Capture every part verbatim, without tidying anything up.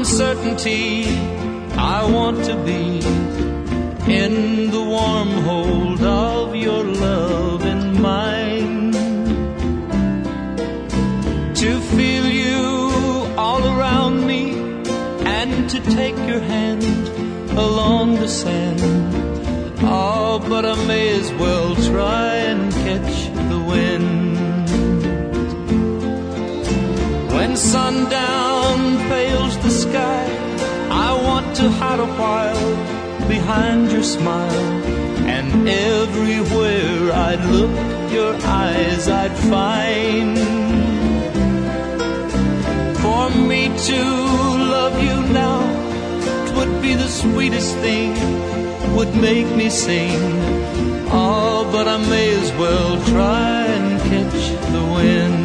uncertainty, I want to be in the warm hold of your love and mine, to feel you all around me and to take your hand along the sand. Oh, but I may as well try and catch the wind. When sundown pales the sky, I want to hide a while behind your smile, and everywhere I'd look, your eyes I'd find. For me to love you now, 'twould be the sweetest thing, would make me sing. Oh, but I may as well try and catch the wind.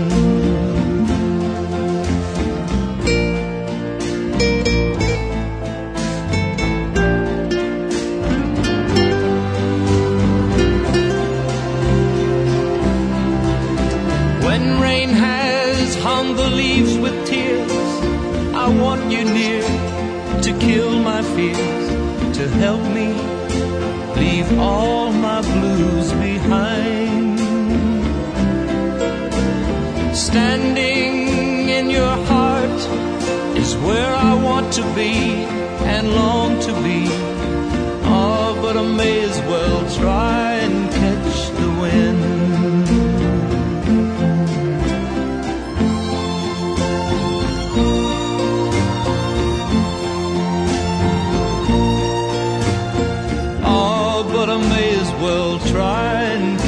When rain has hung the leaves with tears, I want you near to kill my fears, to help me leave all my blues behind. Standing in your heart is where I want to be and long to be. Oh, but I may as well try and catch the wind. But I may as well try and